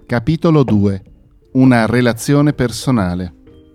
Capitolo 2. Una relazione personale.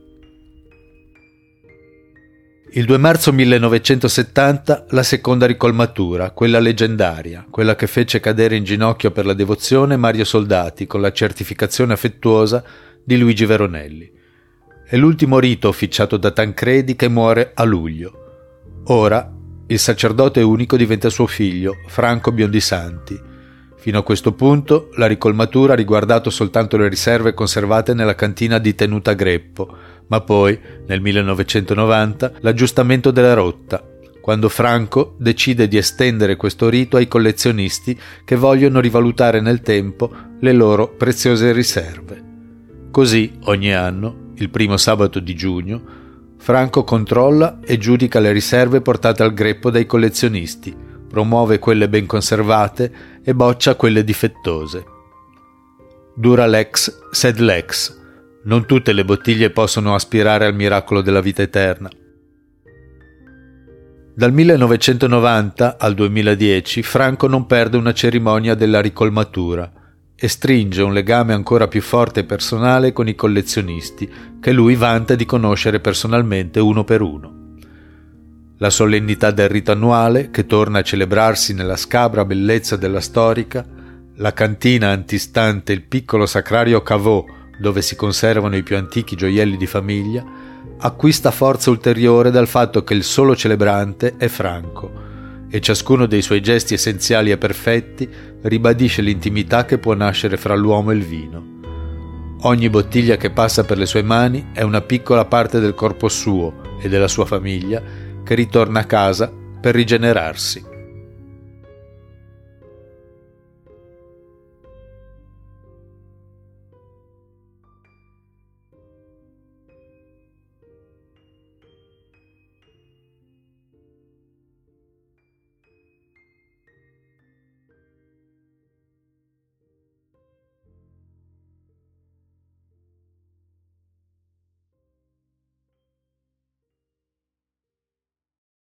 Il 2 marzo 1970 la seconda ricolmatura, quella leggendaria, quella che fece cadere in ginocchio per la devozione Mario Soldati con la certificazione affettuosa di Luigi Veronelli. È l'ultimo rito officiato da Tancredi che muore a luglio. Ora il sacerdote unico diventa suo figlio, Franco Biondisanti. Fino a questo punto la ricolmatura ha riguardato soltanto le riserve conservate nella cantina di Tenuta Greppo, ma poi, nel 1990, l'aggiustamento della rotta, quando Franco decide di estendere questo rito ai collezionisti che vogliono rivalutare nel tempo le loro preziose riserve. Così, ogni anno, il primo sabato di giugno, Franco controlla e giudica le riserve portate al greppo dai collezionisti, promuove quelle ben conservate e boccia quelle difettose. Dura lex sed lex. Non tutte le bottiglie possono aspirare al miracolo della vita eterna. Dal 1990 al 2010 Franco non perde una cerimonia della ricolmatura e stringe un legame ancora più forte e personale con i collezionisti che lui vanta di conoscere personalmente uno per uno. La solennità del rito annuale, che torna a celebrarsi nella scabra bellezza della storica, la cantina antistante il piccolo sacrario Cavot, dove si conservano i più antichi gioielli di famiglia, acquista forza ulteriore dal fatto che il solo celebrante è Franco e ciascuno dei suoi gesti essenziali e perfetti ribadisce l'intimità che può nascere fra l'uomo e il vino. Ogni bottiglia che passa per le sue mani è una piccola parte del corpo suo e della sua famiglia che ritorna a casa per rigenerarsi.